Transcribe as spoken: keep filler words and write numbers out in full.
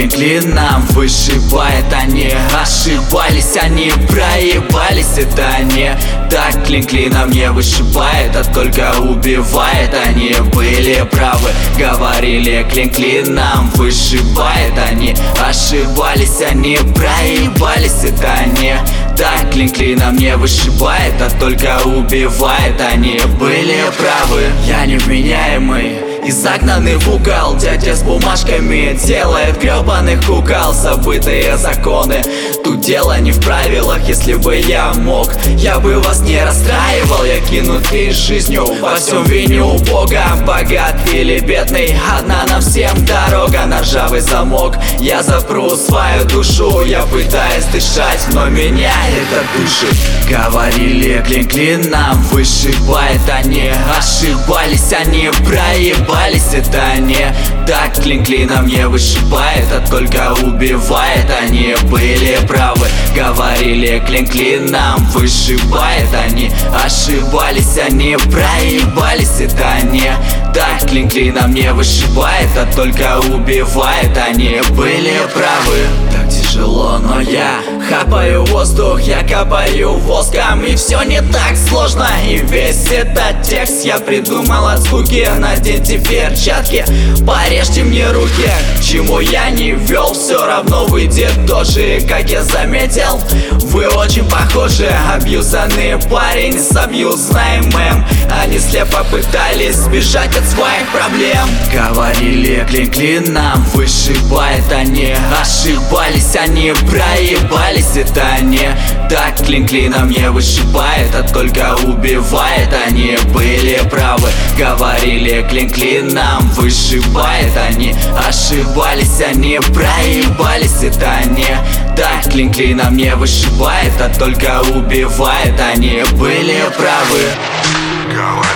клин клином вышибает. Они ошибались, они проебались. Это не так, клин клином не вышибает, а только убивает. Они были правы, говорили, клин клином вышибает. Они ошибались, они проебались. Это не так, клин клином не вышибает, а только убивает. Они были правы. Я невменяемый и загнанный в угол. Дядя с бумажками делает гребаных кукол. Забытые законы, тут дело не в правилах. Если бы я мог, я бы вас не расстраивал. Я кинутый жизнью, во всем виню Бога. Богат или бедный, одна нам всем дорога. На ржавый замок я запру свою душу. Я пытаюсь дышать, но меня это душит. Говорили, клин клином вышибает. Они ошибались, они проебались. Это не так, клин клином не вышибает, а только убивает. Они были правы, говорили, клин клином вышибает. Они ошибались, они проебались. Это не так, клин клином не вышибает, а только убивает. Они были правы. Так тяжело, но я хапаю воздух, я капаю воском, и все не так сложно. И весь этот текст я придумал от скуки. Наденьте перчатки, порежьте мне руки. К чему я не вел, все равно выйдет тоже. Как я заметил, вы очень похожи. Абьюзанный парень с абьюзаемым. Они слепо пытались сбежать от своих проблем. Говорили, клин клином вышибает. Они ошибались, они проебались. Это не так, клин клином не вышибает, а только убивает. Они были правы, говорили, клин клином вышибает. Они ошибались, они проебались. Это не так, клин клином не вышибает, а только убивает. Они были правы.